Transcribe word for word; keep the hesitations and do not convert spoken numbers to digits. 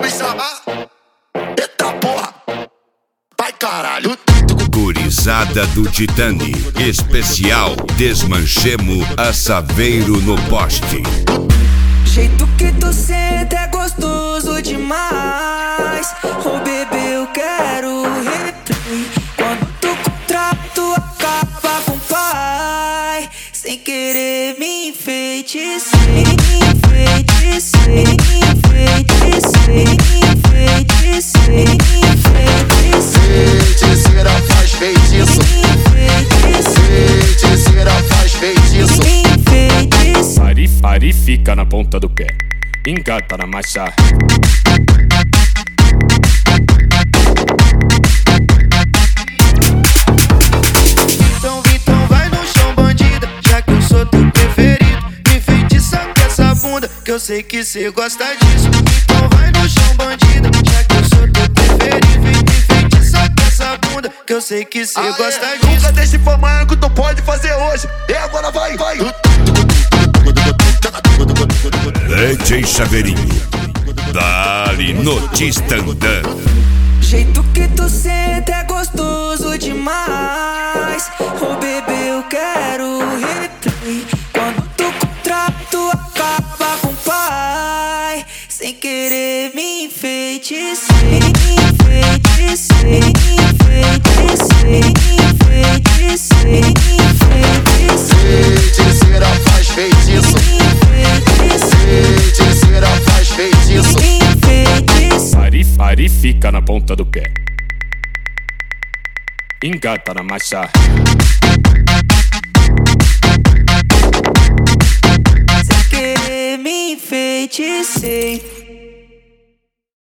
me chamar. Eita porra, vai caralho. Gurizada do Titani, especial Desmanchemo Assaveiro no poste. Jeito que tu senta é gostoso demais. Oh bebê, eu quero replay. Quando tu contrato acaba com o pai, sem querer me enfeitecei, enfeitecei, enfeitecei, enfeitecei, enfeitecei. Feiticeira faz feitiço, feiticeira faz feitiço. Pare, pare, fica na ponta do pé, engata na marcha. Então, então vai no chão, bandida, já que eu sou teu preferido. Me enfeitiça com essa bunda, que eu sei que cê gosta disso. Então vai no chão, bandida, já que eu sou teu preferido. Me enfeitiça com essa bunda, que eu sei que cê ah, gosta é. disso. Nunca deixe pra amanhã que tu pode fazer hoje. E agora vai, vai. D J Chaveirinho, dá-lhe notícia andando. Jeito que tu senta é gostoso demais. Oh bebê, eu quero replay. Quando tu contrato acaba com o pai, sem querer me enfeitecei, enfeitecei, enfeitecei, enfeitecei, enfeitecei. Feiticeira faz feitiço, feiticeira faz feitiço. Pare, pare, fica na ponta do pé, engata na marcha. Sem querer me enfeitecei.